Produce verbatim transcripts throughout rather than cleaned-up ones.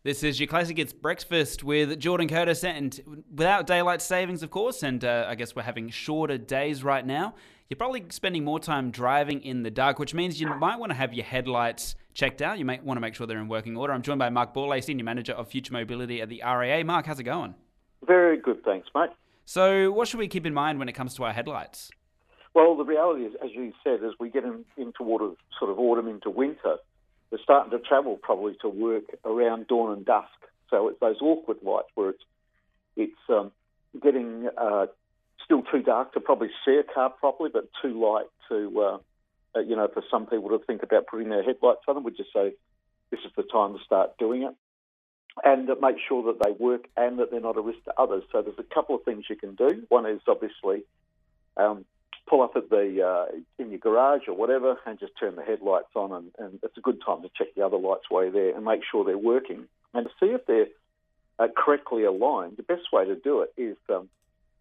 This is your Classic It's Breakfast with Jordan Curtis, and without daylight savings, of course, and uh, I guess we're having shorter days right now, you're probably spending more time driving in the dark, which means you might want to have your headlights checked out. You might want to make sure they're in working order. I'm joined by Mark Borlase, Senior Manager of Future Mobility at the R A A. Mark, how's it going? Very good, thanks, mate. So what should we keep in mind when it comes to our headlights? Well, the reality is, as you said, as we get in, in toward sort of autumn into winter, we're starting to travel probably to work around dawn and dusk. So it's those awkward lights where it's it's um, getting uh, still too dark to probably see a car properly, but too light to, uh, uh, you know, for some people to think about putting their headlights on them. We just say this is the time to start doing it. And uh, make sure that they work and that they're not a risk to others. So there's a couple of things you can do. One is obviously um, pull up at the uh, in your garage or whatever and just turn the headlights on, and, and it's a good time to check the other lights while you're there and make sure they're working. And to see if they're uh, correctly aligned, the best way to do it is um,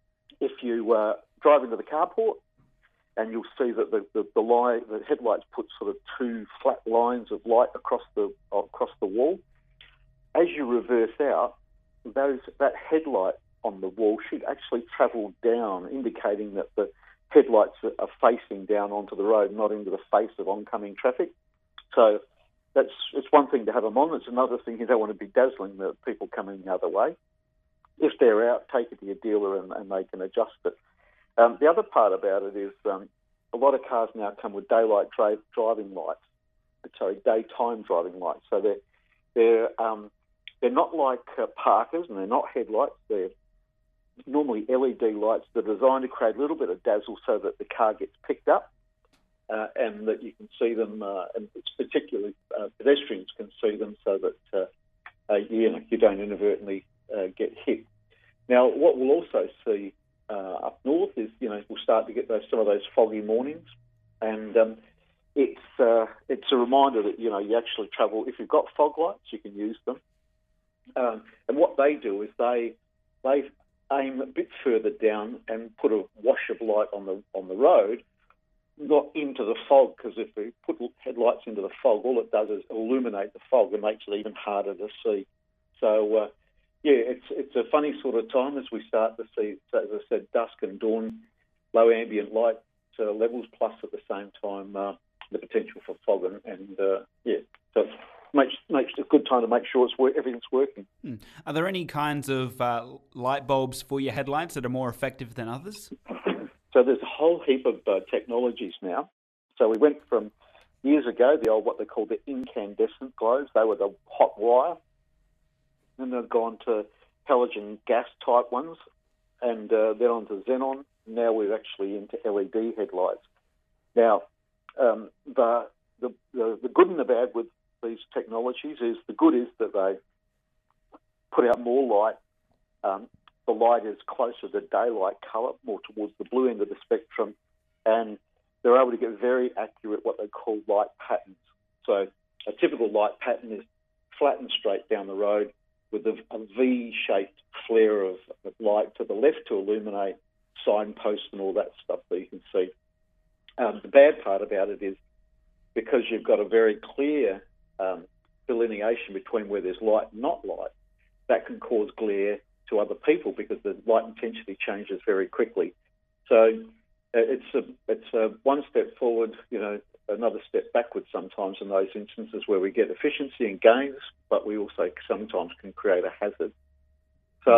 if you uh, drive into the carport and you'll see that the, the, the, line, the headlights put sort of two flat lines of light across the across the wall. As you reverse out, those that headlight on the wall should actually travel down, indicating that the headlights are facing down onto the road, not into the face of oncoming traffic. So that's it's one thing to have them on. It's another thing you don't want to be dazzling the people coming the other way. If they're out, take it to your dealer and, and they can adjust it. Um, the other part about it is um, a lot of cars now come with daylight dri- driving lights, sorry, daytime driving lights. So they're they're um, they're not like uh, parkers and they're not headlights. They're normally L E D lights that are designed to create a little bit of dazzle so that the car gets picked up uh, and that you can see them, uh, and it's particularly uh, pedestrians can see them so that uh, uh, you know, you don't inadvertently uh, get hit. Now, what we'll also see uh, up north is, you know, we'll start to get those some of those foggy mornings, and um, it's uh, it's a reminder that, you know, you actually travel. If you've got fog lights, you can use them, um, and what they do is they they aim a bit further down and put a wash of light on the on the road, not into the fog, because if we put headlights into the fog, all it does is illuminate the fog and makes it even harder to see. So, uh, yeah, it's it's a funny sort of time as we start to see, as I said, dusk and dawn, low ambient light uh, levels, plus at the same time uh, the potential for fog, and, and uh, yeah, so it's Makes, makes it a good time to make sure it's work, everything's working. Hmm. Are there any kinds of uh, light bulbs for your headlights that are more effective than others? So there's a whole heap of uh, technologies now. So we went from years ago, the old what they call the incandescent globes. They were the hot wire. Then they've gone to halogen gas type ones, and uh, then on to xenon. Now we're actually into L E D headlights. Now, um, the, the the the good and the bad with these technologies is the good is that they put out more light. Um, the light is closer to daylight colour, more towards the blue end of the spectrum, and they're able to get very accurate what they call light patterns. So a typical light pattern is flat and straight down the road with a, a V-shaped flare of, of light to the left to illuminate signposts and all that stuff that you can see. Um, the bad part about it is because you've got a very clear Um, delineation between where there's light and not light, that can cause glare to other people because the light intensity changes very quickly. So uh, it's a it's a one step forward, you know, another step backwards sometimes in those instances where we get efficiency and gains, but we also sometimes can create a hazard. So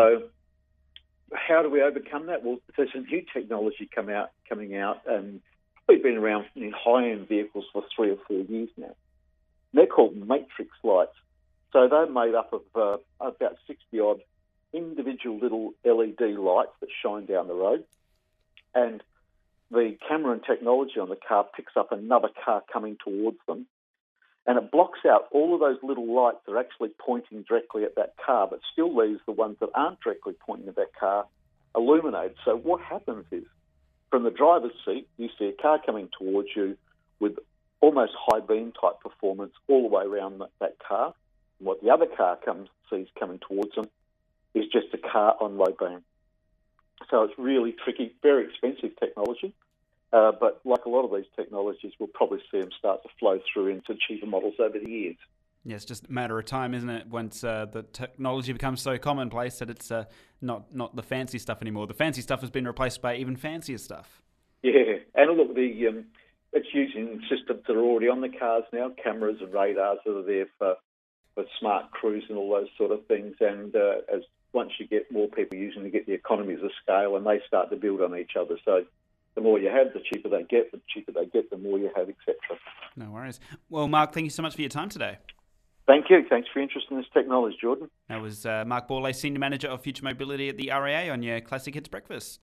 how do we overcome that? Well, there's a new technology come out coming out, and we've been around in high-end vehicles for three or four years now. They're called matrix lights. So they're made up of uh, about sixty-odd individual little L E D lights that shine down the road. And the camera and technology on the car picks up another car coming towards them. And it blocks out all of those little lights that are actually pointing directly at that car, but still leaves the ones that aren't directly pointing at that car illuminated. So what happens is, from the driver's seat, you see a car coming towards you with almost high beam type performance all the way around that, that car. And what the other car comes sees coming towards them is just a car on low beam. So it's really tricky, very expensive technology. Uh, but like a lot of these technologies, we'll probably see them start to flow through into cheaper models over the years. Yeah, it's just a matter of time, isn't it? Once uh, the technology becomes so commonplace that it's uh, not not the fancy stuff anymore. The fancy stuff has been replaced by even fancier stuff. Yeah, and look, the um, it's using systems that are already on the cars now, cameras and radars that are there for, for smart cruise and all those sort of things. And uh, as once you get more people using, you get the economies of scale, and they start to build on each other. So the more you have, the cheaper they get. The cheaper they get, the more you have, et cetera. No worries. Well, Mark, thank you so much for your time today. Thank you. Thanks for your interest in this technology, Jordan. That was uh, Mark Borlase, Senior Manager of Future Mobility at the R A A on your Classic Hits Breakfast.